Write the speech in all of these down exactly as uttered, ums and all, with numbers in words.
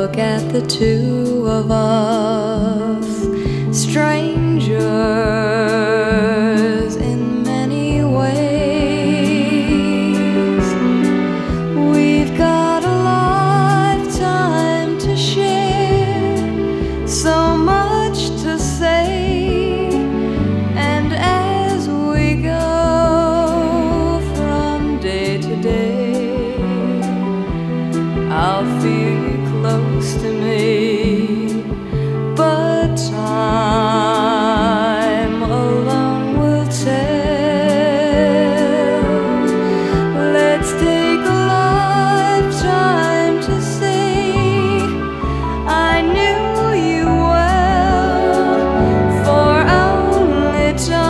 look at the two of us, strangers in many ways. We've got a lifetime to share, so much to say, and as we go from day to day, I'll feel you close to me, but time alone will tell. Let's take a lifetime to see. I knew you well, for only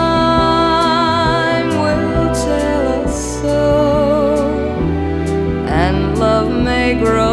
time will tell us so, and love may grow